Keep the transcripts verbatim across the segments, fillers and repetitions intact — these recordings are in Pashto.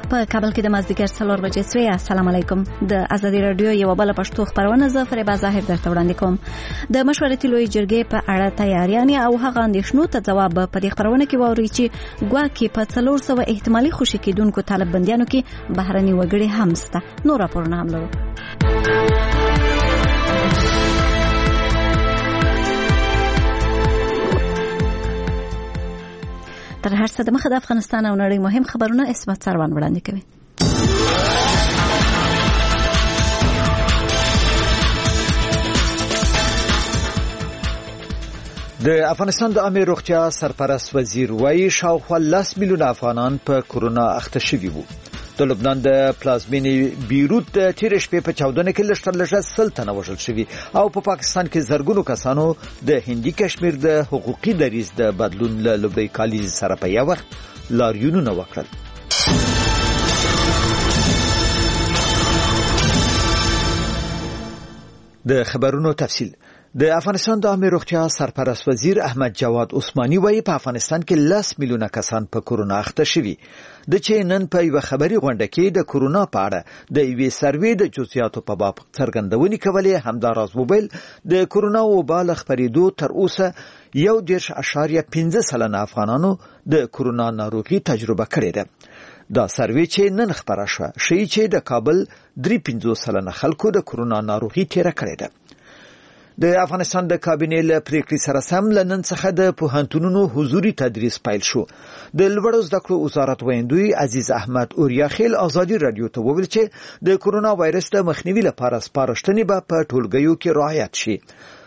په کابل کې د مازدیګر څلور بجې سوی. السلام علیکم. د ازادي رادیو یو بل پښتو خبرونه زه فریبا ظاهر درته وړاندې کوم. د مشورتي لوی جرګې په اړه تیاریان او هغه اندېښنو ته ځواب په دې خبرونه کې ووري چې ګواکې په څلور سوه احتمالي خوشي کېدونکو طالب بندیانو کې بهرني وګړي هم شته. نور راپورونه هم لرو. تر هر څه د مخه د افغانستان او نړۍ مهم خبرونه اسمت سروان وړاندې کوي. د افغانستان د عامه روغتیا سرپرست وزیر وایي شاوخوا لس میلیونه افغانان په کورونا اخته شوي وو. د لبنان د پلازمینې بیروت د تیرې شپې په چاودنه کې لږ تر لږه سل تنه وژل شوي او په پا پاکستان کې زرګونو کسانو د هندي کشمیر د حقوقي دریځ د بدلون له لومړۍ کالیز سره په یو وخت لاریونونه وکړل. د خبرونو تفصیل. د افغانستان د عامه روغتیا سرپرست وزیر احمد جواد عثماني وایي په افغانستان کې لس میلیونه کسان په کورونا اخته شوي. د چې نن په یو خبري غونډه کې د کورونا په اړه د یوې سروې د جزئیاتو په باب څرګندونې کولې. همداراز موبایل د کورونا وبا له خپرېدو تر اوسه یو دېرش اعشاریه پنځه سلنه افغانانو د کورونا ناروغي تجربه کړې ده. دا سروې چې نن خبره شوه ښیي چې د کابل درې پنځوس سلنه خلکو د کورونا ناروغي تیره کړې ده. د افغانستان د کابینې له پریکړې سره سم له نن څخه د پوهنتونونو حضوري تدریس پیل شو. د لوړو زده کړو وزارت ویندوی عزیز احمد اوریاخیل ازادي رادیو ته وویل چې د کورونا وایرس د مخنیوي لپاره سپارښتنې به په ټولګیو کې رعایت شي.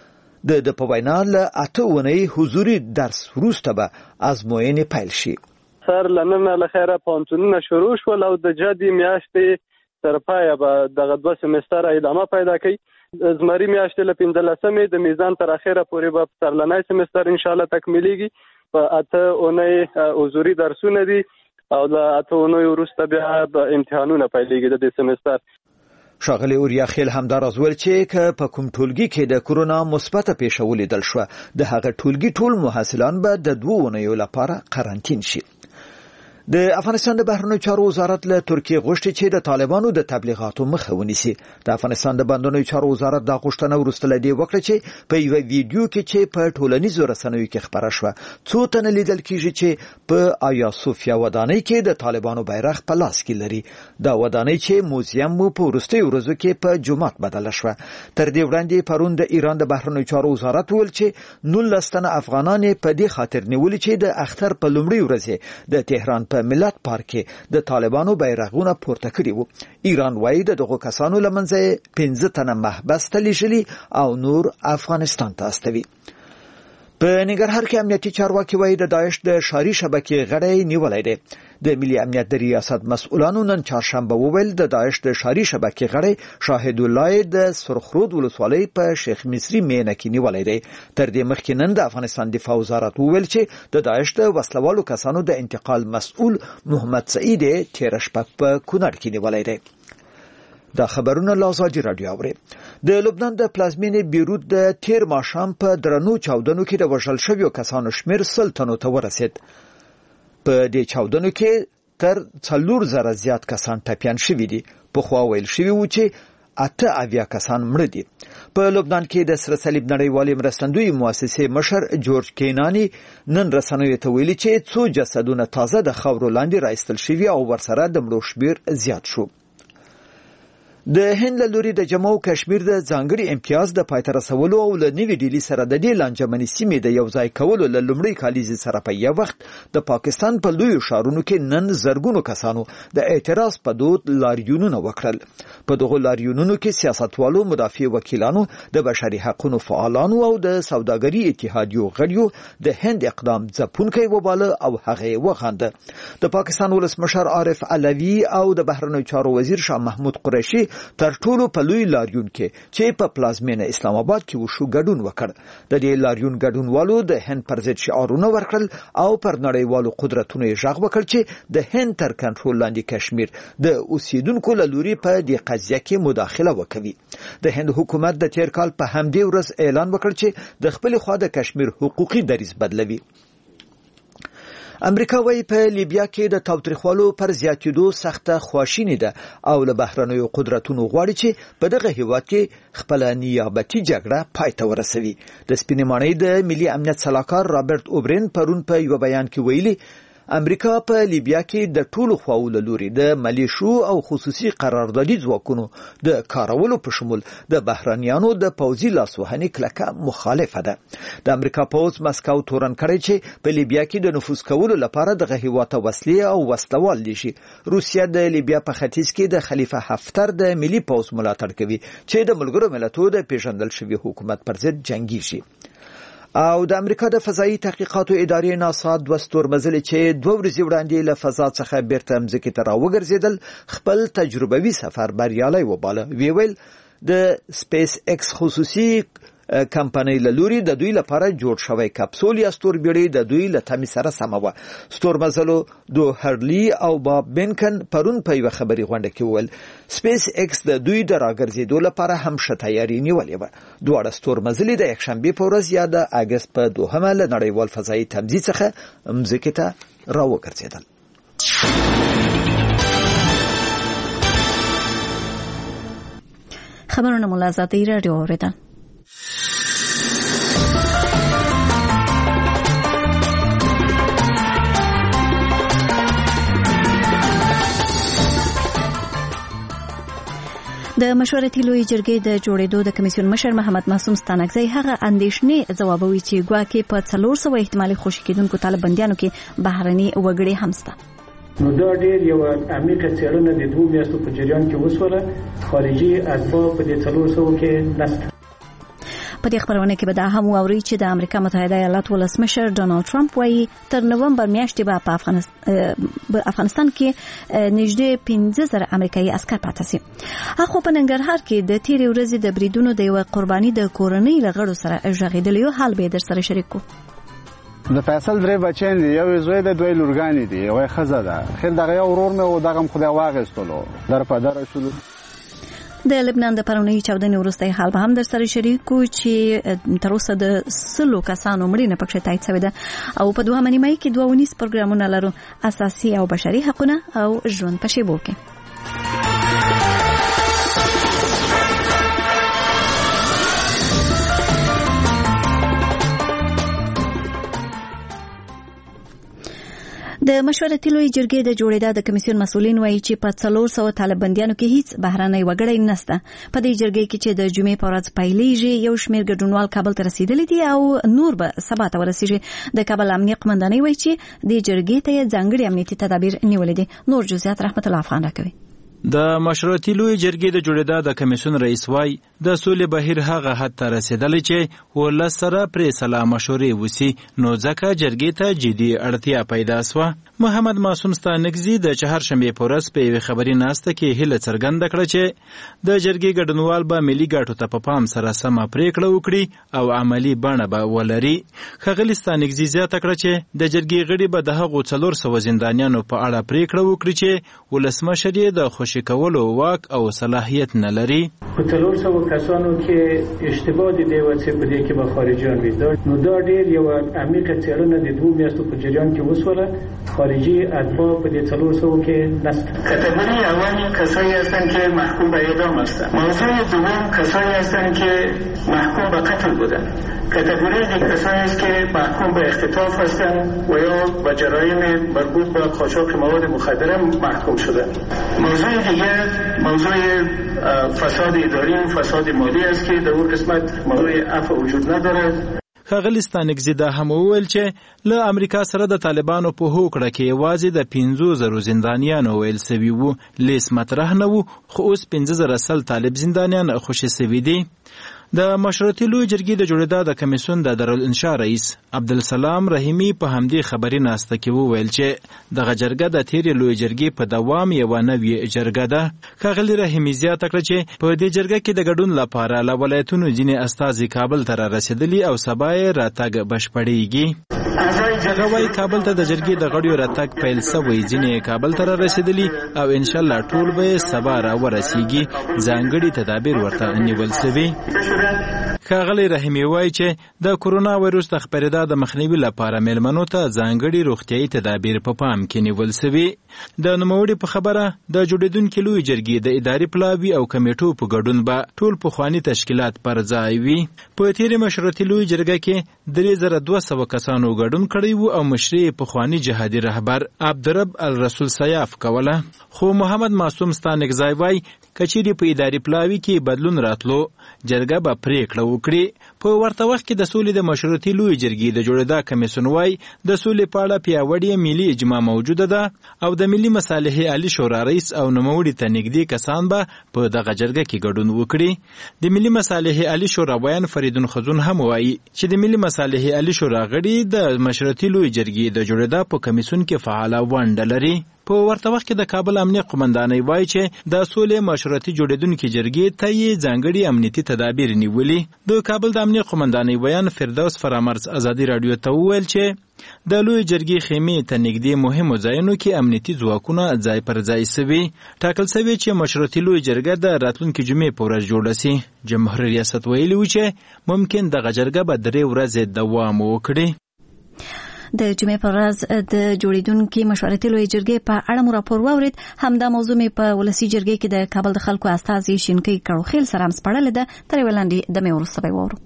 د د په وینا له اته اونۍ حضوري درس وروسته به ازموینې پیل شي. سر لننه له خیره پوهنتونونه شروع شول او د جدي میاشتې تر پایه به دغه دوه سمستر ادامه پیدا کوي. زمری میاشتې له پنځلسمې د میزان تر اخره پورې به سرلنی سمستر ان شاء الله تکمیلیږي. په اته اونۍ حضوري درسونه دي او د اته اونۍ وروسته بیا به امتحانونه پیلېږي د دې سمستر. ښاغلی اوریاخیل همداراز ویل چې که په کوم ټولګي کې د کورونا مثبته پیښه ولیدل شوه د هغه ټولګي ټول محصلان به د دوه اونیو لپاره قرنطین شي. د افغانستان د بهرنیو چارو وزارت له ترکیه غوښتي چې د طالبانو د تبلیغاتو مخه ونیسي. د افغانستان د بهرنیو چارو وزارت دا غوښتنه وروسته له دې وکړه چې په یو ویډیو کې چې په ټولنیزو رسنیو کې خبره شوه څو تنه لیدل کیږي چې په آیا صوفیا ودانۍ کې د طالبانو بیرغ په لاس کې لري. دا ودانۍ چې موزیم مو په وروستیو ورځو کې په جومات بدله شوه. تر دې وړاندې پرون د ایران د بهرنیو چارو وزارت ویل چې نولس تنه افغانان په دې خاطر نیولي چې د اختر په لومړۍ ورځ د تهران په ملت پارک کې د طالبانو بیرغونه پورته کړي وو. ایران وایي د دغو کسانو له منځه پنځه تنه محبس ته لیږلي او نور افغانستان ته استوي. په ننګرهار کې امنیتي چارواکي وایي د داعش د ښاري شبکې غړی نیولی دی. د ملي امنیت د ریاست مسؤلانو نن چهارشنبه وویل د داعش د ښاري شبکې غړی شاهد الله د سرخرود ولسوالۍ په شیخ مصری مینه کې نیولی دی. تر دې مخکې نن د افغانستان دفاع وزارت وویل چې د داعش د وسلوالو کسانو د انتقال مسؤل محمد سعید تیره شپه په کونړ کې نیولی دی. دا خبرونه له ازادي رادیو اوري. د لبنان د پلازمینې بیروت د تیر ماښام په درنو چاودنو کې د وژل شویو کسانو شمیر سل تنو ته ورسید. په دې چاودنو کې تر څلور زره زیات کسان ټپیان شوي دي. پخوا ویل شوي وو چې اته اویا کسان مړه دي. په لبنان کې د سره صلیب نړیوالې مرستندوی مؤسسې مشر جورج کینانی نن رسنیو ته ویلي چې څو جسدونه تازه د خاورو لاندې راایستل شوي او ورسره د مړو شمیر زیات شو. د هند له لوري د جموں کشمیر د ځانګړي امتیاز د پای ته رسولو او له نوې ډیلي سره د دې لانجمنې سیمې د یو ځای کولو له لومړۍ کالیزې سره په یو وخت د پاکستان په لویو ښارونو کې نن زرګونو کسانو د اعتراض په دود لاریونونه وکړل. په دغو لاریونونو کې سیاستوالو، مدافع وکیلانو، د بشري حقوقو فعالانو او د سوداګري اتحادیو غړیو د هند اقدام ځپونکی وباله او هغه وغنده. د پاکستان ولسمشر عارف علوي او د بهرنیو چارو وزیر شاه محمود قریشي تر ټولو په لوی لاریون کې چې په پلازمینه اسلام آباد کې وشو ګډون وکړ. د دې لاریون ګډونوالو د هند پر ضد شعارونه ورکړل او پر نړیوالو قدرتونو یې غږ وکړ چې د هند تر کنټرول لاندې کشمیر د اوسیدونکو له لوري په دې قضیه کې مداخله وکوي. د هند حکومت د تیر کال په همدې ورځ اعلان وکړ چې د خپل خوا د کشمیر حقوقي دریځ بدلوي. امریکا وايي په لیبیا کې د تاوتریخوالو پر زیاتېدو سخته خواشینی ده او له بهرنیو قدرتونو غواړي چې په دغه هیواد کې خپل نیابتي جګړه پای ته ورسوي. د سپینې ماڼۍ د ملي امنیت سلاکار رابرټ اوبرین پرون په یو بیان کې ویلي امریکا په لیبیا کې د ټولو خواو له لوري د ملیشو او خصوصي قراردادي ځواکونو د کارولو په شمول د بهرنیانو د پوځي لاسوهنې کلکه مخالفه ده. د امریکا پوځ مسکو تورن کړی چې په لیبیا کې د نفوذ کولو لپاره دغه هیواد ته وسلې او وسلوال دي شي. روسیا د لیبیا په ختیځ کې د خلیفه حفتر د ملي پوځ ملاتړ کوي چې د ملګرو ملتونو د پیژندل شوي حکومت پر ضد جنگیږي. او د امریکا د فضایي تحقیقاتو ادارې ناسا دوه ستورمزلې چې دوه ورځې وړاندې له فضا څخه بیرته مځکې ته راوګرځېدل خپل تجربوي سفر بریالی وباله. وی ویل د سپیس ایکس خصوصي کمپنۍ له لوري د دوی لپاره جوړ شوی کپسول یا ستوربیړۍ د دوی له تمې سره سمه وه. ستورمزلو دو هرلی او باب بینکن پرون په یوه خبري غونډه کې وویل سپیس ایکس د دوی د راګرځېدو لپاره هم ښه تیاري نیولې وه. دواړه ستورمزلې د یکشنبې په ورځ یا د اګست په دوهمه له نړیوال فضایي تمځي څخه مځکې ته راوګرځېدل. خبرونه مو له ازادۍ راډیو اورېدل. د مشورتي لوی جرګې د جوړېدو د کمیسیون مشر محمد معصوم ستانکزی هغه اندېښنې ځوابوي چې ګواکې په څلور سوه احتمالي خوشي کېدونکو طالباندیانو کې بهرني وګړي هم شته. نو دا ډېر یو عمیقه څېړنه د دوه میاشتو په جریان کې وسوله. خارجي اسباب په دې څلور سوو کې نشته. په دې خبرونه کې به دا هم واوري چې د امریکا متحده ایالاتو ولسمشر ډونالد ټرمپ وايي تر نومبر میاشتې به په افغانستان افغانستان کې نږدې پنځه زره امریکایي عسکر پاتې شي. هغه په ننګرهار کې د تیرې ورځې د بریدونو د یو قرباني د کورنۍ لغړو سره ژغېدل یو حال به در سره شریک کو. د فیصل درې بچین دی، یو زوی د دوی لورګانی دی، یو خزه ده. خیر دغه یو ورور مې او دغه خدای واغستلو در په در شول. د لبنان د پرونی چاودنې وروسته حال به هم در سره شریک کو چې تر اوسه د سلو کسانو مړینه پکې تایید شوې ده او په دوه منیمای کې دوه ونیس پروګرامونه لرو اساسي او بشري حقوقونه او ژوند په شیبو کې. د مشورتي لوی جرګې د جوړېدا د کمیسیون مسؤلین وایي چې په څلور سوه طالباندیانو کې هیڅ بهرنۍ وګړي نشته. په دې جرګې کې چې د جمعې په ورځ پیلېږي یو شمېر ګډونوال کابل ته رسیدلي دي او نور به سبا ته ورسیږي. د کابل امنیه قمندانۍ وایي چې دې جرګې ته یې ځانګړي امنیتي تدابیر نیولې دي. نور جزئیات رحمت الله افغان راکوي. د مشورتي لوی جرګې د جوړېدا د کمیسیون رئیس وای د سولې بهیر هغه حد ته رسیدلی چې ولس سره پرې سلا مشورې وسی نو ځکه جرګې ته جدي اړتیا پیدا سوه. محمد معصوم ستانکزی د چهارشنبې په ورځ په یوه خبري ناسته کې هیله څرګنده کړه چې د جرګې ګډونوال به ملي ګټو ته په پام سره سمه پریکړه وکړي او عملی بڼه به ولري. ښاغلي ستانکزی زیاته کړه چې د جرګې غړي به د هغو څلور سوه زندانیانو په اړه پریکړه وکړي چې ولسمشر یې د خوشي کولو واک او صلاحیت نه لري. په څلور سوه کسانو کې اشتباه د دې وڅې په دې کې به خارجيان وي. نو دا ډېر یو عمیقه څېړنه د دوه میاشتو په جریان کې وسوله. خارجي اسباب په دې څلور سوو کې نشته. کاتگوری اولی کسایی هستند که محکوم به اعدام هستند. موضوع دوم کسایی هستند که محکوم به قتل بودند. کاتگوری دیگر کسایی است که محکوم به اختطاف هستند و یا به جرایم مربوط به قاچاق مواد مخدره محکوم شدند. موضوع دیگر موضوع فساد اداری و فساد مالی است که در اون قسمت موضوع عفو وجود ندارد. ښاغلي ستانکزي دا هم وویل چې له امریکا سره د طالبانو په هوکړه کې یوازې د پنځو زرو زندانیانو ویل سوي وو لیست مطرح نه وو، خو اوس پنځه زره سل طالب زندانیان خوشي سوي دي. د مشورتي لوی جرګې د جوړېدا د کمیسیون د دارالانشا رئیس عبدالسلام رحیمي په همدې خبري ناسته کې وویل چې دغه جرګه د تیرې لوی جرګې په دوام یوه نوې جرګه ده. ښاغلي رحیمي زیاته کړه چې په دې جرګه کې د ګډون لپاره له ولایتونو ځینې استازي کابل ته رارسېدلي او سبا یې راتګ بشپړېږي. هغه وایي کابل ته د جرګې د غړیو راتګ پیل سوی، ځینې کابل ته رارسېدلي او انشاءالله ټول به سبا راورسیږي. ځانګړي تدابیر ورته نیول سوي. ښاغلی رحیمي وایي چې د کورونا وایروس د خپرېدا د مخنیوي لپاره میلمنو ته ځانګړي روغتیایي تدابیر په پام کې نیول سوي. د نوموړي په خبره د جوړېدونکي لویې جرګې د اداري پلاوي او کمیټو په ګډون به ټول پخواني تشکیلات پر ځای وي. په تېرې مشورتي لویې جرګه کې درې زره دوه سوه کسانو ګډون کړی و او مشري پخواني جهادي رهبر عبدالرب الرسول سیاف کوله. خو محمد معصوم ستانکزی وایي که چیرې په اداري پلاوي کې بدلون راتلو جرګه به پریکړه وکړي. په ورته وخت کې د سولې د مشورتي لویې جرګې د جوړېدا کمیسیون وایي د سولې په اړه پیاوړې ملي اجماع موجوده ده او د ملي مصالحې عالي شورا رئیس او نوموړي ته نږدې کسان به په دغه جرګه کې ګډون وکړي. د ملي مصالحې عالي شورا ویان فریدون خزون هم وایي چې د ملي مصالحې عالي شورا غړي د مشورتي لویې جرګې د جوړېدا په کمیسیون کې فعاله ونډه لري. په ورته وخت کې د کابل امنیه قومندانۍ وایي چې د سولې مشورتي جوړېدونکي جرګې ته یې ځانګړي امنیتي تدابیر نیولي. د کابل د امنیه قومندانۍ ویان فردوس فرامرز ازادي راډیو ته وویل چې د لوی جرګې خیمې ته نږدې مهمو ځایونو کې امنیتي ځواکونه ځای پر ځای سوي. ټاکل سوي چې مشورتي لوی جرګه د راتلونکي جمعې په ورځ جوړه سي. جمهور ریاست ویلي و چې ممکن دغه جرګه به درې ورځې دوام وکړي. د جمعې پر ورځ د جوړېدونکي مشورتي لویې جرګې په اړه مو راپور واورېد. همدا موضوع مې په ولسي جرګې کې د کابل د خلکو استازي شینکۍ کړوخیل سره هم سپړلې ده. تر یوې لنډې دمې وروسته به واورو.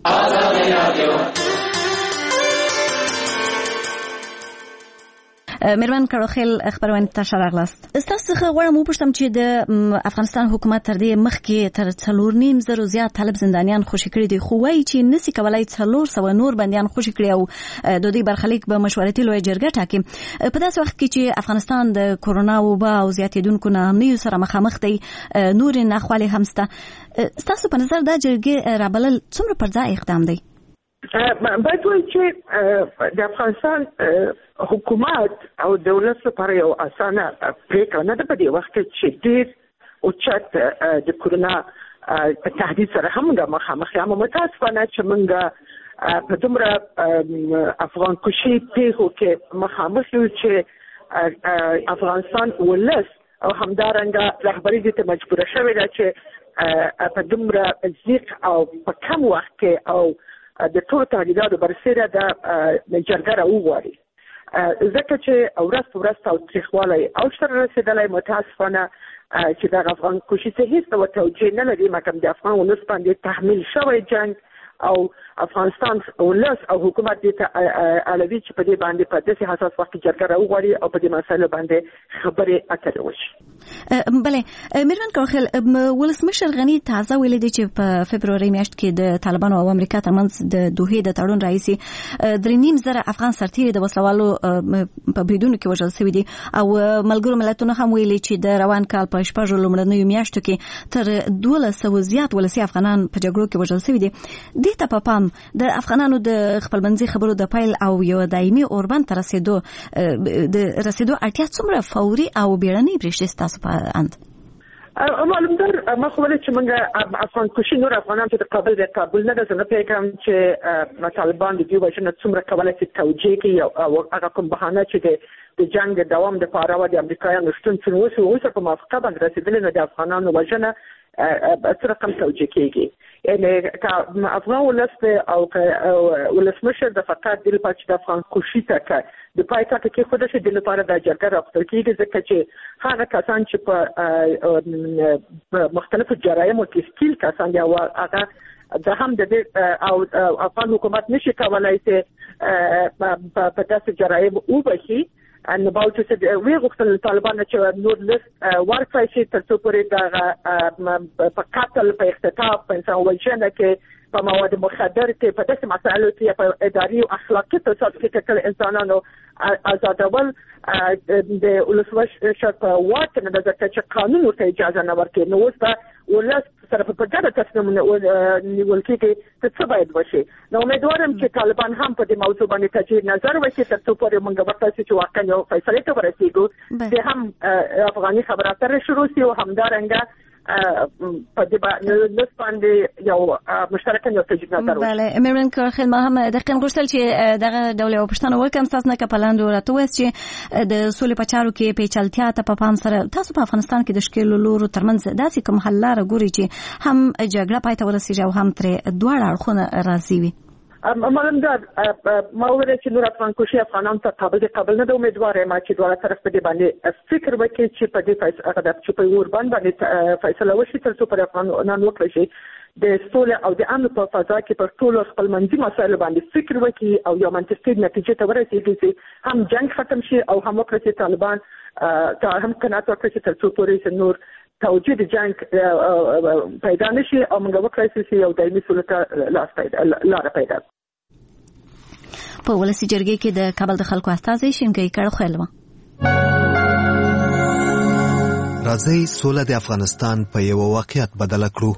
میرمن کړوخیل خبرونه تاسو راغلاست. تاسو څخه غواړم وپوښتم چې د افغانستان حکومت تر دې مخکې تر څلور نیم زرو زیات طالب زندانیان خوشي کړي دي، خو وایي چې نسی کولای څلور سوه نور بندیان خوشي کړي او د دوی برخلیک به مشورتي لویه جرګه ټاکي. په داسې وخت کې چې افغانستان د کورونا وبا او زیاتېدونکو ناامنیو سره مخامخ دی، نور ناخوالې هم شته. تاسو په نظر دا جرګې رابلل څومره پر ځای اقدام دی؟ باید وایي چې د افغانستان حکومت او دولت لپاره یو اسانه پریکړه نه ده په دې وخت کې چې ډېر اوچت د کورونا په تهدید سره هم موږ مخامخ یو. متاسفانه چې موږ په دومره افغان کشي پیښو کې مخامخ یو چې افغانستان ولس او همدارنګه رهبري دې ته مجبوره شوې ده چې په دومره ضیق او په کم وخت کې او د ټولو تهدیداتو برسېره د جرګه راوغواړي. ځکه چې ورځ په ورځ تاوتریخوالی اوج ته رسېدلی، متاسفانه چې دغه افغان کشي ته هېڅ ډول توجیه نه لري، مګر د افغان ولس باندې تحمیل شوی جنګ او افغانستان ولس او حکومت دې ته اړوي چې په دې باندې په داسې حساس وخت کې جرګه راوغواړي او په دې مسایلو باندې خبرې اترې وشي. بله میرمن کړوخیل، ولسمشر غني تازه ویلي دی چې په فبروري میاشت کې د طالبانو او امریکا ترمنځ د دوحې د تړون راهیسې درې نیم زره افغان سرتیري د وسلوالو په بریدونو کې وژل شوي دي او ملګرو ملتونو هم ویلي چې د روان کال په شپږو لومړنیو میاشتو کې تر دولس سوه زیات ولسي افغانان په جګړو کې وژل شوي دي. دې ته په پام د افغانانو د خپلمنځي خبرو د پیل او یو دایمي اوربند ته رسیدو د رسیدو اړتیا څومره فوري او بیړنۍ برېښي ستاسو په اند؟ معلومدار ما خو ویل چې موږ افغان کشي نور افغانان چې د کابل د کابل نه ده، زه نه پوهېږم چې طالبان د دوی وژنه څومره کولی شي توجیه کړي او هغه کوم بهانه چې د د جنګ د دوام دپاره وه د امریکایانو شتون چې اوس اوسه په موافقه باندې رسېدلې نو د افغانانو وژنه څه رقم توجیه کېږي. یعنې که افغان ولس او ولسمشر د فقط دې لپاره چې د افغان کشي ته که د پای ټاټه کېښوده شي دې لپاره دا جرګه راغوښتل کېږي، ځکه چې هغه کسان چې په مختلفو جرایمو کې ښکیل کسان دي او هغه دا هم د دې او افغان حکومت نشي کولی چې په داسې جرایم وبخي. نو باوجود چې وی غوښتل طالبان چې نور لس ورکړی شي تر څو پورې دغه په قتل، په اختطاف، په انسان وژنه کې، په مواد مخدر کې، په داسې مسایلو کې په اداري او اخلاقي تصادف کې کله انسانانو آزادول د ولسمشر په واک نه ده، ځکه چې قانون ورته اجازه نه ورکوي. نو اوس به ولس سره په ګډه تصمیم نیول کېږي چې څه باید وشي. نو امیدوارم چې طالبان هم په دې موضوع باندې تجدید نظر وکړي تر څو پورې موږ ورته چې واقعا یو فیصلې ته ورسېږو. د هم افغاني خبرو اترې شروع شي او همدارنګه په دې باندې باندې یو مشترک یو تجربه درو بله مېرمن کارخیل ما هم د قیم غوښتل چې دغه ډول یو پښتنه وکم تاسو نه کپلند ورته وایي چې د سولې په چارو کې پیچلتیا ته په پام سره تاسو په افغانستان کې د شکل لورو ترمنځ داسې کوم حل لاره ګوري چې هم جګړه پای ته ورسیږي او هم ترې دواړه اړخونه راضي وي. معلوم ده ما ویل چې نور افغان کوشي افغانان ته قابل دي قابل نه د امیدوار ما چې دواړه طرف په دې باندې فکر وکړي چې په دې فیصله هغه چې په اوربان باندې فیصله وشي تر څو پر افغانان وکړي شي د سولې او د امن په فضا کې پر ټولو خپلمنځي مسایلو باندې فکر وکړي او یو منطقي نتیجه ته ورسیږي چې هم جنگ ختم شي او هم وکړي چې طالبان ته هم قناعت وکړي چې تر څو پورې نور توجید جنگ پیدا نشي او موږ وکړای شي یو دایمي سولې ته لاس پیدا لار پیدا. په ولسی جرګې کې د کابل د خلکو استازي شینګي کړه خلوه راځي سوله د افغانستان په یو واقعیت بدل کړو.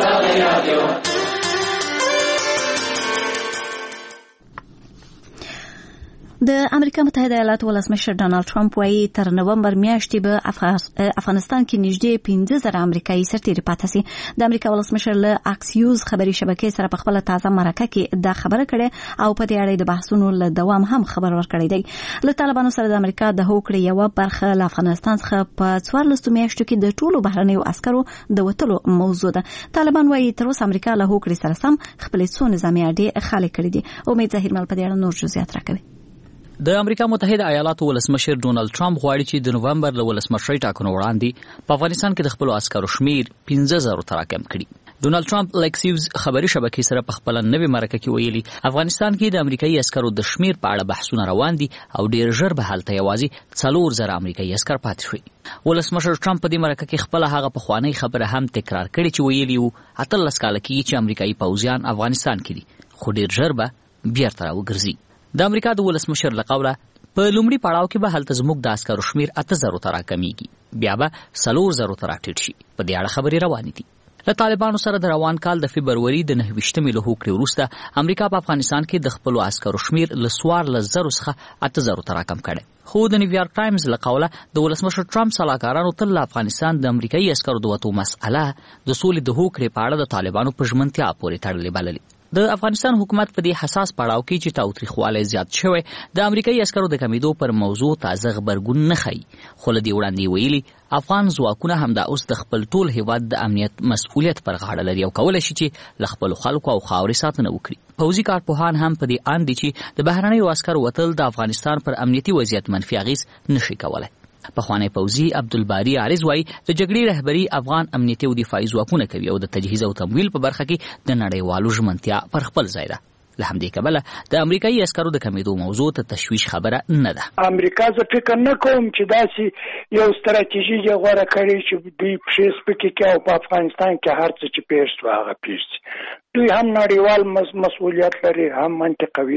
د امریکا متحده ایالاتو ولسمشر ډانلډ ټرمپ وايي تر نومبر میاشتې به افغانستان کې نږدې پنځه زره امریکایي سرتیري پاتې سي. د امریکا ولسمشر له اکسیوز خبري شبکې سره په خپل تازه مرکه کې دا خبره کړې او په دې اړه د بحثونو له دوام هم خبر ورکړی دی. له طالبانو سره د امریکا د هوکړې یو برخه له افغانستان څخه په څوارلسو میاشتو کې د ټولو بهرنیو عسکرو د وټلو موضوع ده. طالبان وايي تر اوسه امریکا له هوکړې سره سم خپل څو نظامي اډې خالي کړې دي. امید ظاهر مل په دې اړه نور جزئیات راکوي. د امریکا متحده ایالاتو ولسمشر ډونالد ټرمپ غواړي چې د نومبر له ولسمشرۍ ټاکنو وړاندې په افغانستان کې د خپل عسکرو شمیر پنځه زره ته راکم کړي. ډونالد ټرمپ لیکسیوز خبري شبکې سره په خپل نوې مرکه کې ویلي افغانستان کې د امریکایي عسکرو د شمیر په اړه بحثونه روان دي او ډیر ژر به هلته یوازې څلور زره امریکایي عسکر پاتې شي. ولسمشر ټرمپ په دې مرکه کې خپل هغه پخوانی خبره هم تکرار کړې چې ویلي وو اتلس کاله کې چې امریکایي پوځیان افغانستان کې دي خو ډیر ژر به بیرته راوګرځي. د امریکا د ولسمشر له قوله په لومړي پړاو کې به هلته زموږ د عسکرو شمیر اته زره ته راکمیږي بیا به څلور زره ته راټیټ شي. په دې اړه خبرې روانې دي. له طالبانو سره د روان کال د فبروري د نهه ویشتمې له هوکړې وروسته امریکا په افغانستان کې د خپلو عسکرو شمیر له څوارلس زرو څخه اته زرو ته راکم کړی. خو د نیویارک ټایمز له قوله د ولسمشر ټرمپ سلاکارانو تل له افغانستان د امریکایي عسکرو د وتو مسأله د سولې د هوکړې په اړه د طالبانو په ژمنتیا پورې تړلې بللې. د افغانستان حکومت په دې حساس پړاو کې چې تاوتریخوالی زیات شوی د امریکایي عسکرو د کمیدو پر موضوع تازه غبرګون نه ښیي. خو له دې وړاندې ویلي افغان ځواکونه همدا اوس د خپل ټول هیواد د امنیت مسؤلیت پر غاړه لري او کولی شي چې له خپلو خلکو او خاورې ساتنه وکړي. پوځي کارپوهان هم په دې اند دي چې د بهرنیو عسکرو وتل د افغانستان پر امنیتي وضعیت منفي اغیز نشي کولی. پخوانی پوځي عبدالباری عارض وايي د جګړې رهبري افغان امنیتي او دفاعي ځواکونه کوي او د تجهیز او تمویل په برخه کې د نړیوالو ژمنتیا پر خپل ځای ده. له همدې کبله د امریکایي عسکرو د کمیدو موضوع ته تشویش خبره نه ده. امریکا زه فکر نه کوم چې داسې یو ستراتیژي یې غوره کړې چې دوی پښې سپکې کړي او په افغانستان کې هر څه چې پیښ شو هغه پیښ شي. دوی هم نړیوال مسؤلیت لري هم منطقوي.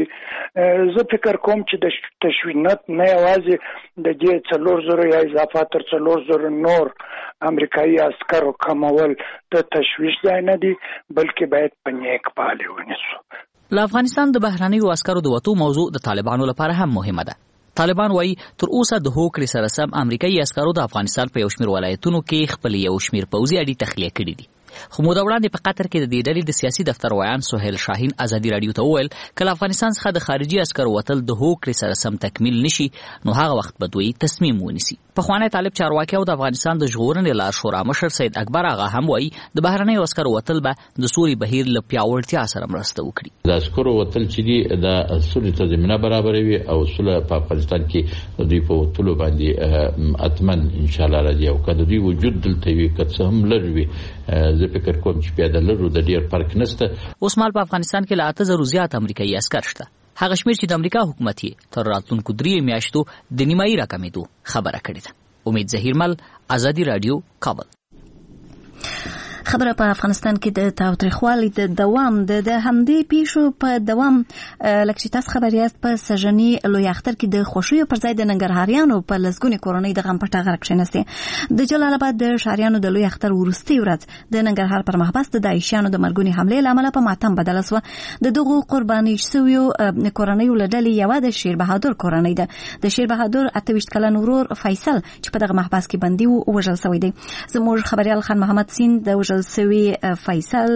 زه فکر کوم چې د تشوینت نه یوازې د دې څلور زرو یا اضافه تر څلور زرو نور امریکایي عسکرو کمول د تشویش ځای نه دی بلکې باید په نیک پالې ونیسو. له افغانستان د بهرنیو عسکرو د وتو موضوع د طالبانو لپاره هم مهمه ده. طالبان وايي تر اوسه د هوکړې سره سم امریکایي عسکرو د افغانستان په یو شمېر ولایتونو کې خپل یو شمېر پوځي اډې تخلیه کړي دي. خو موده وړاندې په قطر کې د دې ډلې د سیاسي دفتر ویان سهیل شاهین ازادي راډیو ته وویل کله افغانستان څخه د خارجي عسکرو وتل د هوکړې سره سم تکمیل نشي نو هغه وخت به دوی تصمیم ونیسي. پخوانی طالب چارواکي او د افغانستان د ژغورنې لارښود مشر سید اکبر آغا هم وايي د بهرنیو عسکرو وتل به د سولې بهیر له پیاوړتیا سره مرسته وکړي. د عسکرو وتل چې دي د سولې ته زمینه برابروي او سوله په افغانستان کې د دوی په وتلو باندې اتمن ان شاء الله راځي او کله دوی وجود دلته وي که څه هم لږ وي زه فکر کوم چې بیا د لرو د ډیر فرق نشته. اوس مال په افغانستان کې له اته زرو زیات امریکایي عسکر شته. هغه شمیر چې د امریکا حکومت یې تر راتلونکو درې میاشتو د نیمایي راکمېدو خبره کړې ده. امید ظهیرمل ازادي راډیو کابل. خبره په افغانستان کې د تاوتریخوالي د دوام د همدې پیښو په دوام لکه چې تاسو خبر یاست په سژني لوی اختر کې د خوشیو پر ځای د ننګرهاریانو په لسګونې کورنۍ د غم پټه غرق شنسته د جلال آباد د شهریانو د لوی اختر وروستي ورځ د ننګرهار پر محبس د داعشیانو د مرګونی حمله لامل په ماتم بدل شو د دغو قرباني شویو کورنۍ ولډلې یو د شیر بهادر کورنۍ ده د شیر بهادر اته ویشت کلن ورور فیصل چې په دغه محبس کې بندي و وژل شوی دی زموږ خبريال خان محمد سین د وژل شوی فیصل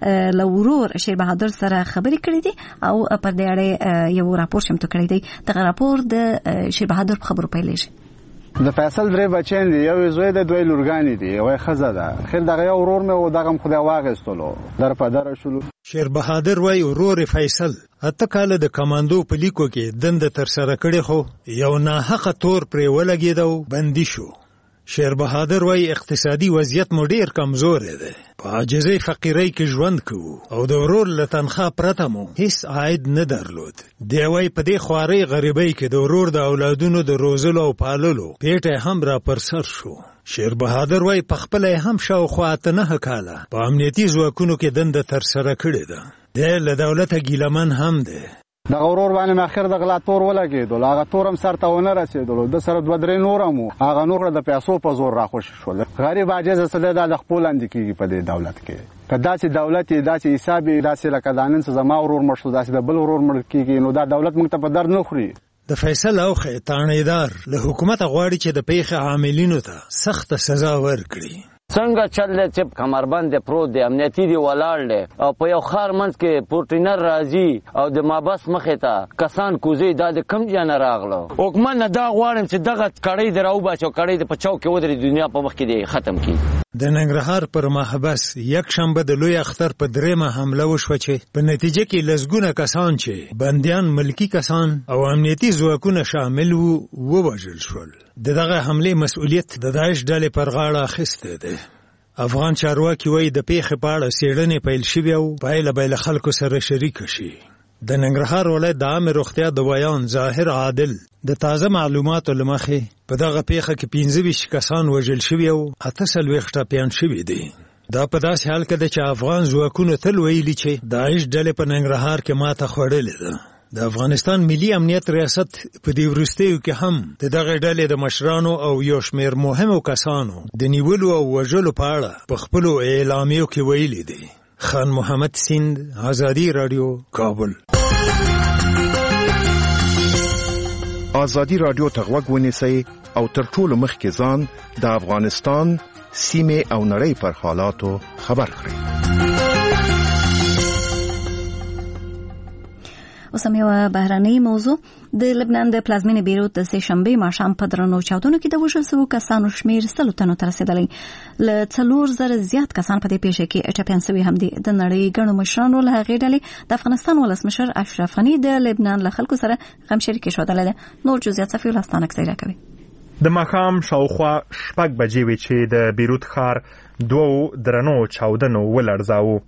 لورور شیر بهادر سره خبرې کړې دي او پر دې اړه یو راپور شمته کړی دی دغه راپور د شیر بهادر په خبرو پیلېږي د فیصل درې بچین دي یو زوی د دوی لورګانی دي یو خزه ده خیر دغه یو ورور مې و دغه خدای واغستلو در په در شلو شیر بهادر وای ورور فیصل اته کال د کمانډو په لیکو کې دند تر سره کړي خو یو نه حق تور پر ولګیدو بندي شو شیر بهادر وای اقتصادي وضعیت مو ډیر کمزور دی په عاجزۍ فقیرۍ کې ژوند کوو او د ورور له تنخواه پرته مو هیڅ عاید نه درلود دی وای په دې خوارۍ غریبۍ کې د ورور د اولادونو د روزلو او پاللو پیټه هم را پر سر شو شیر بهادر وای په خپل هم شاوخوا اته نه کاله په امنیتي ځواکونو کې دند تر سره کړې ده د له دولت ګیلمن هم دی د غرور باندې ماخر د غلا تور ولګېدل هغه تورم سرته ونه رسیدل د سره دوه درې نورم هغه نور د پیسو په زور راخوش شول غریب عاجز سره د خپل اندکی په دې دولت کې کدا چې دولت داسې حساب داسې لکه دانن زما ورور مرشد داسې د بل ورور مړ کیږي نو دا دولت موږ ته په درد نه خوري د فیصل او خیتانیدار له حکومت غواړي چې د پیښه عاملینو ته سخت سزا ورکړي څنګه چل دی چې کمربند پروت دی امنیتي دی ولاړ دی او په یو خار منځ کې پورټینر راځي او د مابس مخې ته کسان کوزي دا د کم ځای نه راغلو حکومت نه دا غواړم چې دغه کړۍ دی راوباسي او کړۍ د په چوک کې ودرې دنیا په مخ کې دی ختم کړي د ننګرهار پر محبس یک شنبه د لوی اختر په دریمه حمله وشوه چې په نتیجه کې لسګونه کسان چې بندیان ملکی کسان او امنیتي ځواکونه شامل وو ووژل شول دغه حمله مسؤلیت د داعش ډلې پر غاړه اخیسته ده افغان چارواکي وایي د پیښې په اړه څېړنې پیل شوې او پایله به له خلکو سره شریک شي د ننګرهار ولایت د عامه روغتیا د ویان ظاهر عادل د تازه معلوماتو له مخې په دغه پیښه کې پنځه ویشت کسان وژل شوي او اته څلوېښت ټپیان شوي دي دا په داسې حال کې ده چې افغان ځواکونو تل ویلي چې داعش ډلې په ننګرهار کې ماته خوړلې ده د افغانستان ملي امنیت ریاست په دې وروستیو کې هم د دغه ډلې د مشرانو او یو شمېر مهمو کسانو د نیولو او وژلو په اړه په خپلو اعلامیو کې ویلي دي خان محمد سیند آزادی رادیو کابل آزادی رادیو ته غوږ ونیسئ او تر ټولو مخکې ځان د افغانستان سیمې او نړۍ پر حالاتو خبر کړئ اوس هم یو بهرنۍ موضوع د لبنان د پلازمینې بیروت د سې شنبې ماښام په درنو چاودنو کې د وژل شوو کسانو شمېر سلو تنو ته رسېدلی له څلور زره زیات کسان په دې پیښه کې ټپیان شوي هم دي د نړۍ ګڼو مشرانو له هغې ډلې د افغانستان ولسمشر اشرف غني د لبنان له خلکو سره غم شریکي ښودلی ده نور جزئیات صفي ولستان اکثر کوي د ماښام شاوخوا شپږ بجې وې چې د بیروت ښار دوو درنو چاودنو ولړزاوه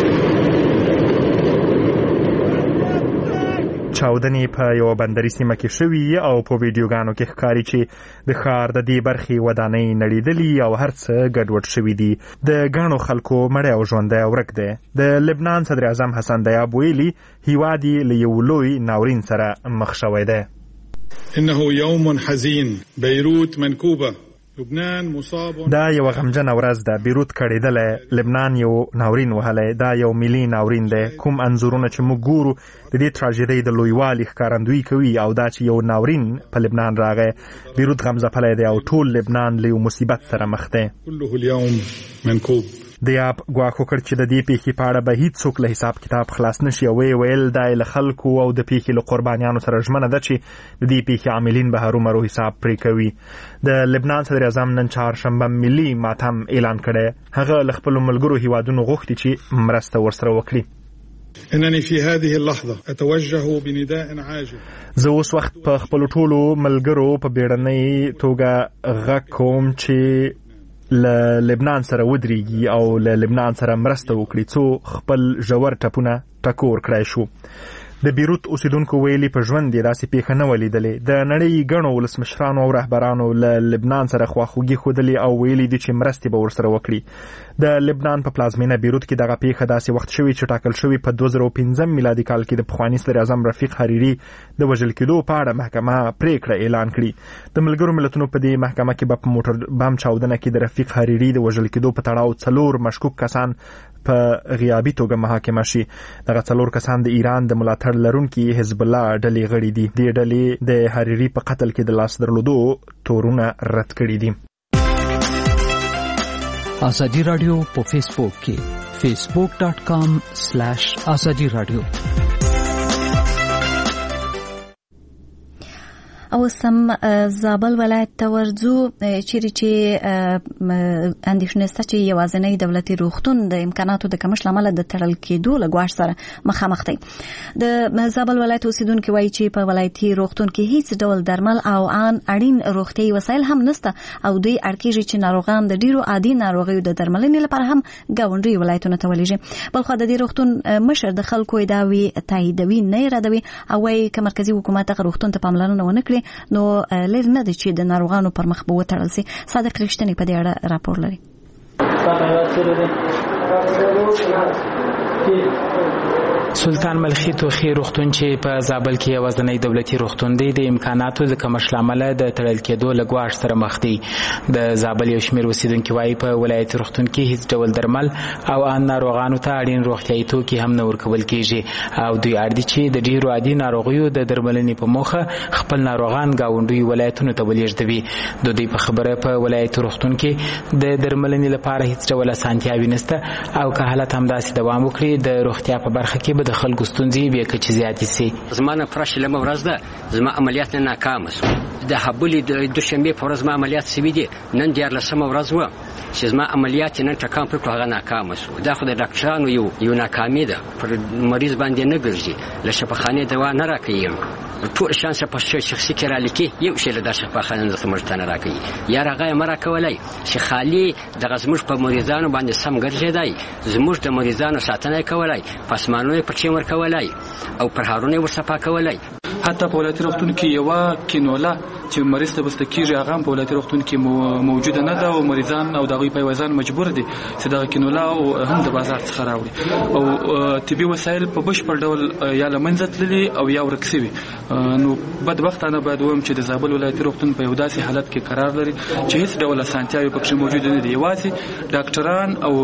چاودنې په یو بندري سیمه کې شوي او په ویډیوګانو کې ښکاري چې د ښار د دې برخې ودانۍ نړېدلي او هر څه ګډوډ شوي دي د ګڼو خلکو مړی او ژوندی ورک دی د لبنان صدر اعظم حسن دیاب ویلي هیواد یې له یو لوی ناورین سره مخ شوی دی انه یوم حزین بیروت منکوبه لبنان مصاب دا یو غمجن ورځ ده بیروت کړېدلی لبنان یو ناورین وهلی دا یو ملي ناورین دی کوم انځورونه چې موږ ګورو د دې تراژیدۍ د لویوالي ښکارندویي کوي او دا چې یو ناورین په لبنان راغی بیروت غمځپلی دی او ټول لبنان له یو مصیبت سره مخ دی كله اليوم منكوب دیاب ګواښ وکړ چې د دې پیښې په اړه به هیڅوک له حساب کتاب خلاص نشي او ویې ویل دا یې له خلکو او د پیښې له قربانیانو سره ژمنه ده چې د دې پیښې عاملین به هرومرو حساب پرې کوي د لبنان صدر اعظم نن چهارشنبه ملي ماتم اعلان کړی هغه له خپلو ملګرو هیوادونو غوښتي چې مرسته ورسره وکړي انني في هذه اللحظه اتوجه بنداء عاجل زه اوس وخت په خپلو ټولو ملګرو په بیړنۍ توګه غږ کوم چې له لبنان سره ودرېږي او له لبنان سره مرسته وکړي څو خپل ژور ټپونه ټکور کړای شو د بیروت اوسیدونکو ویلي په ژوند یې داسې پیښه نه ولیدلې. د نړۍ ګڼو ولسمشرانو او رهبرانو له لبنان سره خواخوږي ښودلې او ویلي دي چې مرستې به ورسره وکړي. د لبنان په پلازمینه بیروت کې دغه پیښه داسې وخت شوې چې ټاکل شوې په دوه زره پنځم میلادي کال کې د پخواني صدر اعظم رفیق حریري د وژل کېدو په اړه محکمه پریکړه اعلان کړي. د ملګرو ملتونو په دې محکمه کې به په موټر بم چاودنه کې د رفیق حریري د وژل کېدو په تړاو څلور مشکوک کسان په غیابي توګه محاکمه شي. دغه څلور کسان د ایران د ملاتړ لرونکي حزب الله ډلې غړي دي. دې ډلې د حریري په قتل کې د لاس درلودو تورونه رد کړي دي. ازادي رادیو په فیسبوک کې facebook dot com slash azadi radio. او سم زابل ولایت ته ورځو چیرې چې اندېښنه شته چې یوازینی دولتي روغتون د امکاناتو د کمښت لامل د تړل کېدو له ګواښ سره مخامخ دی. د زابل ولایت اوسیدونکو وایي چې په ولایتي روغتون کې هیڅ ډول درمل او ان اړین روغتيایي وسایل هم نشته او دوی اړکیږي چې ناروغان د ډیرو عادي ناروغیو د درملنې لپاره هم ګاونډي ولایتونو ته ولېږي. بلخو د دې روغتون مشر د خلکو ادعاوې تاییدوي نه یادوي او وايي چې مرکزی حکومت هغه روغتون ته پاملرنه ونه کړي نو لیر نه دي چې د ناروغانو پر مخ به وتړل سي. صادق رښتینی په دې اړه راپور لري. سلطان ملخي توخي روغتون چې په زابل کې یوازینی دولتي روغتون دی د امکاناتو د کمښت لامل د تړل کېدو له ګواښ سره مخ دی. د زابل یو شمېر اوسیدونکي وایي په ولایتي روغتون کې هیڅ ډول درمل او ان ناروغانو ته اړین روغتیایي توکي هم نه ورکول کېږي او دوی اړ دي چې د ډیرو عادي ناروغیو د درملنې په موخه خپل ناروغان ګاونډي ولایتونو ته ولېږدوي. د دوی په خبره په ولایتي روغتون کې د درملنې لپاره هیڅ ډول اسانتیاوې نشته او که حالت همداسې دوام وکړي د روغتیا په برخه کې به د خلکو ستونزې به کچې زیاتې سي. زما نه پرش لمه ورځ ده زما عملیات نه ناکام شو. د حبلې د دوشنبه په ورځ ما عملیات سوي دي. نن دیارلسمه ورځ و چې زما عملیات نن ټکام پر هغه ناکام شو. دا خو د ډاکټرانو یو یو ناکامي ده پر مریض باندې نه ګرځي. له شفاخانه دوا نه راکړي ټول شانس په شخصي کې را لیکي یو شی له شفاخانه د مرتنه راکړي یا راغی مرا کولای چې خالی د غزمش په مریضانو باندې سم ګرځیدای زموږ د مریضانو ساتنه کولای پسمانونه په چمر کولای او پر هارونه ورصفا کولای. حتی په ولایتي روغتون کې یو کینولا چې مریض ته بسته کیږي هغه په ولایتي روغتون کې موجوده نه ده او مریضان او دغه پیوازان مجبور دي چې دغه کینولا او هم د بازار څخه راوړي او طبي وسایل په بشپړ ډول یا لمنځه تللي او یا ورکسوي. نو بدبختانه باید وایم چې د زابل ولایتي روغتون په یو داسې حالت کې قرار لري چې هیڅ ډول اسانتیاوې پکې موجوده نه دي. یوازې ډاکټران او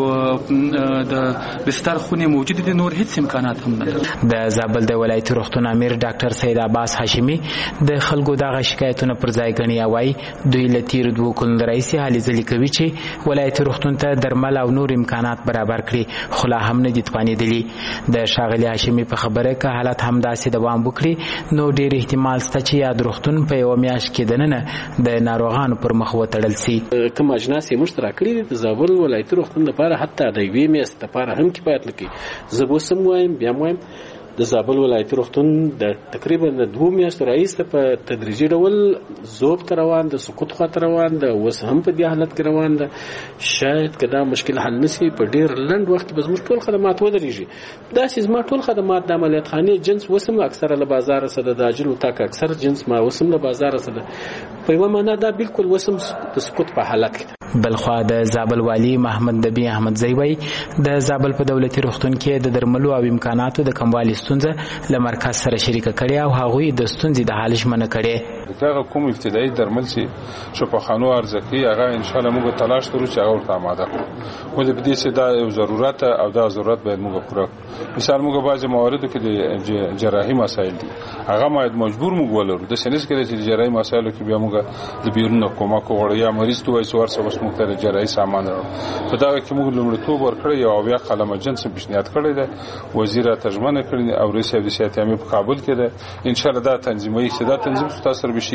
د بستر خونې موجوده دي نور هیڅ امکانات هم نه لري. د زابل د ولایتي روغتون امیر ډاکټر سید عباس هاشمي د خلکو دغه شکایتونه پر ځای ګڼي او وايي دوی له تیر دوه کلونو راهیسې هلې ځلې کوي چې ولایتي روغتون ته درمل او نور امکانات برابر کړي خو لا هم نه دي توانېدلي. د ښاغلي هاشمي په خبره که حالت همداسې دوام وکړي نو ډېر احتمال شته چې یاد روغتون په یوه میاشت کې دننه د ناروغانو پر مخ وتړل سي. کوم اجناس یې موږ ته راکړي دي د زابل ولایتي روغتون لپاره حتی د یوې میاشتې لپاره هم کفایت نه کوي. زه به اوس هم وایم بیا هم وایم د زابل ولایتي روغتون د تقریبا د دوه میاشتو راهیسې په تدریجي ډول ذوب ته روان د سقوط خواته روان ده. اوس هم په دې حالت کې روان ده. شاید که دا مشکل حل نشي په ډېر لنډ وخت کې به زموږ ټول خدمات ودرېږي. داسې زما ټول خدمات د عملیات خانې جنس اوس هم اکثره له بازاره څخه د عاجل وتاک اکثر جنس ما اوس هم له بازاره څخه په یوه معنا دا بالکل اوس هم د سقوط په حالت کې. بلخوا د زابل والی محمد نبی احمدزی وایي د زابل په دولتي روغتون کې د درملو او امکاناتو د کموالي ستونزه له مرکز سره شریکه کړې او هغوی د ستونزې د حل ژمنه کړې. دغه کوم ابتدایي درمل چې شفاخانو عرضه کوي هغه ان شاء الله موږ تلاش کوو چې هغه ورته آماده کړو. خو د دې چې دا یو ضرورت او دا ضرورت باید موږ پوره کړو. مثال موږ بعضی مواردو کې د جراحي مسایل دي هغه باید مجبور موږ ولرو. د سنس کې چې جراحي مسایلو کې بیا موږ د بیرون کومک وغواړو یا مریض ته وایي چې ورسره وس موږ ته جراحي سامان راوړو. په دغه کې موږ لومړیتوب ورکړی او بیا قلمه جنس پیشنهاد کړی دی. وزیر ترجمه کړی او رئیس د سیاست په کابل کې ده. ان شاء الله دا تنظیمي صدا تنظیم تاسو سره به شریک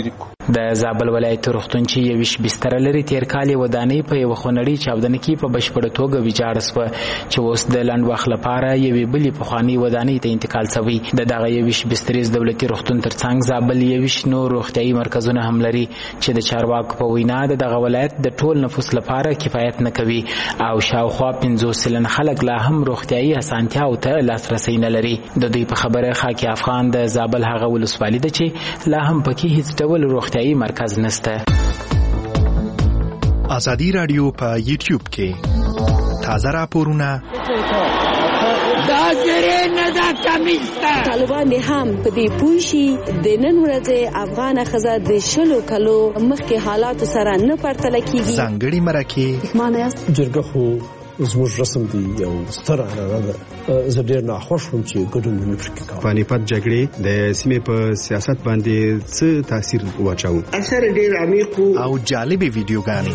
د زابل ولایت روغتون چې یویش بستر لري تیر کال ودانۍ په یو خونړی چاودنه کې په بشپړه توګه ویجاړ شوه چې اوس د لنډ وخت لپاره یوې بلې پخوانۍ ودانۍ ته انتقال شوی. د دغه یویش بستریز دولتي روغتون ترڅنګ زابل یویش نور روغتیايي مرکزونه هم لري چې د چارواکو په وینا د دغه ولایت د ټول نفوس لپاره کفایت نه کوي او شاوخوا پنځوس سلنه خلک لا هم روغتیايي اسانتیاو ته لاسرسی نه لري. د دوی په خبره خاکي افغان د زابل هغه ولسوالي ده چې لا هم پکې هیڅ ډول روغتیايي مرکز نشته. آزادی رادیو په یوټیوب کې تازه راپورونه دا زری نه دا کمیسته طالبان هم په دې پوښي د نن ورځې افغان خزه د شلو کلو مخکې حالات سره نه پرتله کیږي. ځانګړي مرکه معنی جرګه خو زموږ رسم دی یو ستر عنعنه ده. زه ډېر ناخوښ وم چې ګډون ونه پکې کوم. پانیپت جګړې د سیمې په سیاست باندې څه تاثیر واچاوه؟ اثر ډېر عمیق او جالبې ویډیوګانې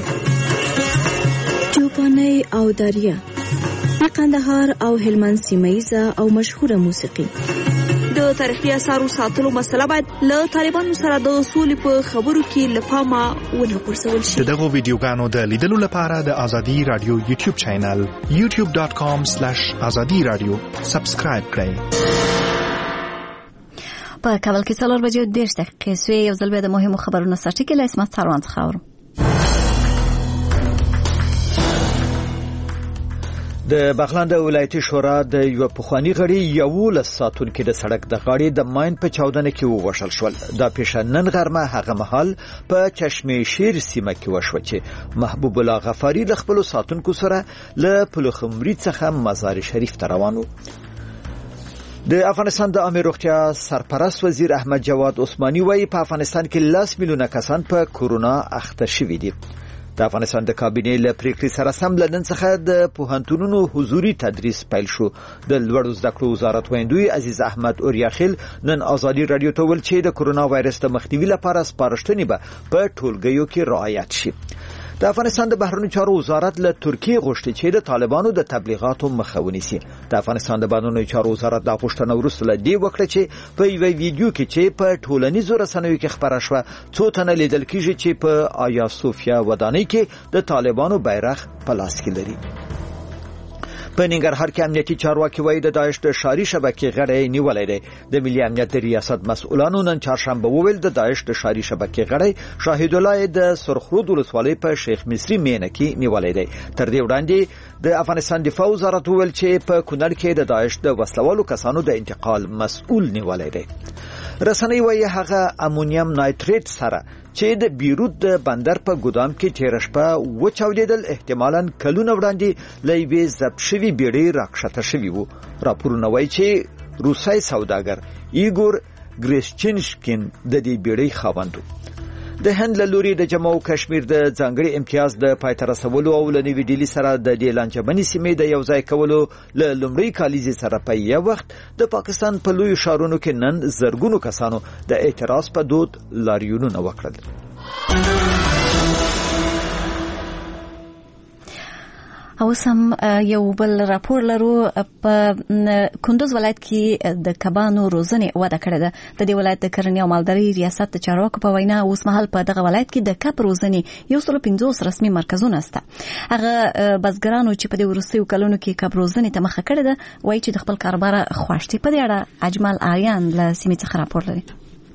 چوپانۍ او دریا قندهار او هلمند سیمه‌ایزه او مشهوره موسیقي. د تاریخي اثارو ساتلو مسله باید له طالبانو سره د سولې په خبرو کې له پامه ونه غورځول شي. دغه ویډیوګانو د لیدلو لپاره د آزادی رادیو یوټیوب چینل یوټیوب ډاټ کام سلیش آزادی رادیو سبسکرایب کړئ. په کابل کې څلور بجې دېرش دقیقې سوې. یو ځل بیا د مهمو خبرونو سرټکی له اسمت سروان څخه اورو. د بغلان د ولایتي شورا د یو پخوانی غړي یولس ساتونکو د سړک د غاړې د ماین په چاودنه کې ووژل شول. دا پیښه نن غرمه هغه مهال په چشمه شیر سیمه کې وشوه چې محبوب الله غفاری د خپل ساتونکو سره له پلخمري څخه مزار شریف ته روان و. د افغانستان د عامه روغتیا سرپرست وزیر احمد جواد عثماني وایي په افغانستان کې لاس میلیونه کسان په کورونا اخته شوي دي. د افغانستان د کابینې له پریکړې سره سم لندن څخه د پوهنتونونو حضوري تدریس پیل شو. د لوړو زده کړو وزارت ویندوی عزیز احمد اوریاخیل نن آزادی رادیو ته ویل چې د کورونا وایرس د مخنیوي لپاره سپارښتنې به په ټولګیو کې رعایت شي. د افغانستان د بهرنیو چارو وزارت له ترکیه غوښتي چې د طالبانو د تبلیغاتو مخه ونیسي. د افغانستان د بهرنیو چارو وزارت دا غوښتنه وروسته له دې وکړه چې په یو ویډیو کې چې په ټولنیزو رسنیو کې خبره شوه څو تنه لیدل کېږي چې په آیا صوفیا ودانۍ کې د طالبانو بیرغ په لاس کې لري. په ننګرهار کې امنیتي چارواکي وایي د داعش د ښاري شبکې غړی نیولې دی. د ملي امنیت د ریاست مسؤلانو نن چهارشنبه وویل د داعش د ښاري شبکې غړی شاهد الله د سرخرود ولسوالۍ په شیخ مصری مینه کې نیولې دی. تر دې وړاندې د افغانستان دفاع وزارت وویل چې په کونړ کې د داعش د وسلوالو کسانو د انتقال مسؤل نیولې دی. رسنۍ وایي هغه امونیم نایتریت سره چې د بیروت د بندر په ګودام کې تیر شپه وچاودېدل احتمالاً کلونه وړاندې له یوې ضبط شوي بیړۍ راکښته شوي وو. راپورونه وایي چې روسي سوداګر ایګور ګریشچینشکین د دې بیړۍ خاوند و. د هند له لوري د جموں کشمیر د ځانګړي امتیاز د پای ته رسولو او له نوې ډیلي سره د دې لانجمنې سیمې د یو ځای کولو له لومړۍ کالیزې سره په یو وخت د پاکستان په لویو ښارونو کې نن زرګونو کسانو د اعتراض په دود لاریونونه وکړل. او سم یو بل راپور لرو. په کندوز ولایت کې د کبانو روزنې وده کړې ده. د دې ولایت د کرنې او مالدارۍ ریاست د چارواکو په وینا اوس مهال په دغه ولایت کې د کب روزنې یو سل پنځوس رسمي مرکزونه شته. هغه بزګرانو چې په دې وروستیو کلونو کې کب روزنې ته مخه کړې ده وایي چې د خپل کاروبار خوښ دي. په دې اړه اجمل آریان له سیمې څخه راپور لري.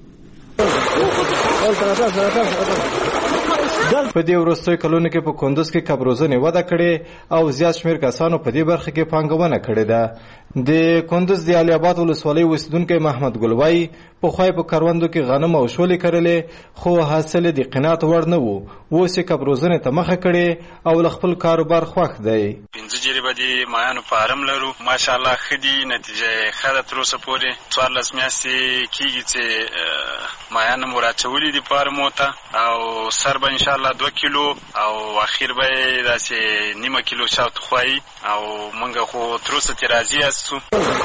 په دې وروستیو کلونو کې په کندوز کې کب روزنې وده کړې او زیات شمېر کسانو په دې برخه کې پانګونه کړې ده. د کندوز د علي آباد ولسوالۍ اوسیدونکی محمد ګل وایي پخوا په کروندو کې غنم او شولې کرلې خو حاصل د قناعت وړ نه و. اوس یې کب روزنې ته مخه کړې او له خپل کاروبار خوښ دی. پنځه جریبه د مایانو فارم لرو. ماشاءالله ښه دي، نتیجه ښه ده. تر اوسه پورې څوارلس میاشتې کېږي چې مایان مو راچولي دي فارمو ته او سر به انشاءالله الله دوه کیلو او اخیر به داسې نیمه کیلو شاوت خوای او مونږ خو تر اوسه ترې راضي یاستو.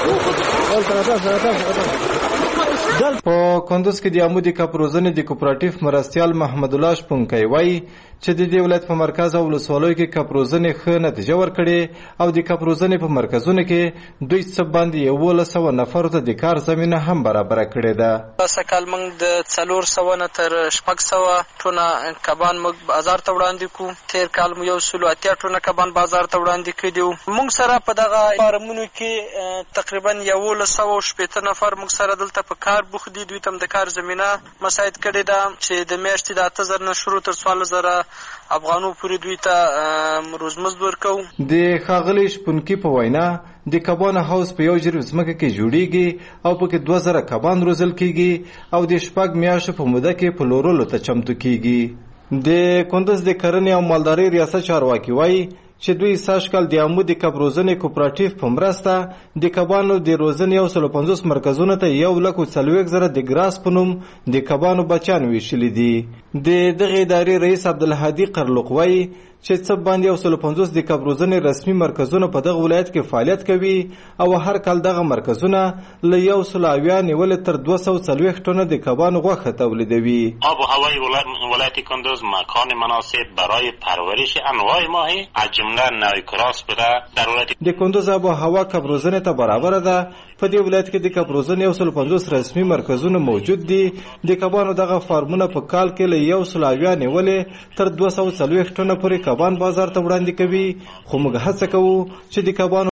په کندوز کې د عمودي کپ روزنې د کوپراتیف مرستیال محمد الله شپونکی وایي چې د دې ولایت په مرکز او ولسوالیو کې کپ روزنې ښه نتیجه ورکړې او د کپ روزنې په مرکزونو کې دوی څه باندې یولس سوه نفرو ته د کار زمینه هم برابره کړې ده. سږکال موږ د څلور سوه نه تر شپږ سوه ټونه کبان موږ بازار ته وړاندې کړو. تېر کال مو یو سلو اتیا ټونه کبان بازار ته وړاندې کړي وو. موږ سره په دغه فارمونو کې تقریبا یولس سوه شپېته نفر موږ سره دلته په کار بوخت دي. دوی ته هم د کار زمینه مساعد کړې ده چې د میاشتې د اته زره نه شروع تر څوارلس زره افغانو پورې دوی ته روزمزد ورکوو. د ښاغلي شپونکي په وینا د کبانو هاوس په یو جریب ځمکه کې جوړیږي او پکې دوه زره کبان روزل کیږي او د شپږ میاشتو په موده کې پلورلو ته چمتو کیږي. د کندوز د کرنې او مالدارۍ ریاست چارواکي وایي چې دوی سږ کال د عمودي کب روزنې کوپراتیف په مرسته د کبانو د روزنې یو سل پنځوس مرکزونو ته یو لک او څلوېښت زره د ګراس په نوم د کبانو بچیان ویشلي دي. د دغې ادارې رئیس عبدالهادي قرلوق وایي چې څه باندې یو سل پنځوس د کب روزنې رسمي مرکزونه په دغه ولایت کې فعالیت کوي او هر کال دغه مرکزونه له یو سل اویا نیولې تر دوه سوه څلوېښت ټنه د کبانو غوښه تولیدوي. آب و هوای ولایت کندوز مکان مناسب برای پرورش انواع ماهی از جمله نوع کراس بوده. در ولایت د کندوز آب و هوا کب روزنې ته برابر ده. په دې ولایت کې د کب روزنې یو سل پنځوس رسمي مرکزونه موجود دي. د کبانو دغه فارمونه په کال کې له یو سل اویا نیولې تر دوه سوه څلوېښت ټنه پورې کبان بازار ته وړاندې کوي. خو موږ هڅه کوو چې د کبانو